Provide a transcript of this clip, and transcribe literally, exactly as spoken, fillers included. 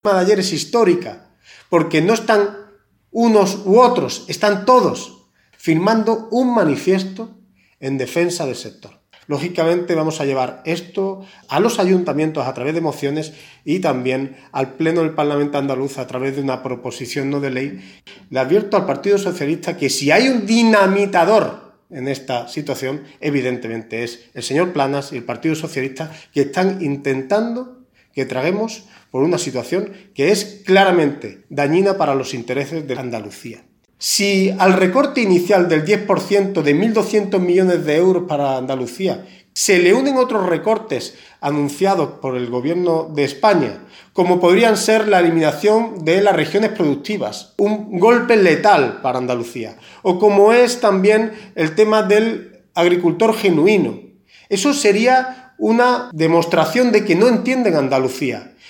de ayer es histórica, porque no están unos u otros, están todos firmando un manifiesto en defensa del sector. Lógicamente vamos a llevar esto a los ayuntamientos a través de mociones y también al Pleno del Parlamento andaluz a través de una proposición no de ley. Le advierto al Partido Socialista que si hay un dinamitador en esta situación, evidentemente es el señor Planas y el Partido Socialista, que están intentando que traguemos por una situación que es claramente dañina para los intereses de Andalucía. Si al recorte inicial del diez por ciento de mil doscientos millones de euros para Andalucía se le unen otros recortes anunciados por el Gobierno de España, como podrían ser la eliminación de las regiones productivas, un golpe letal para Andalucía, o como es también el tema del agricultor genuino, eso sería una demostración de que no entienden Andalucía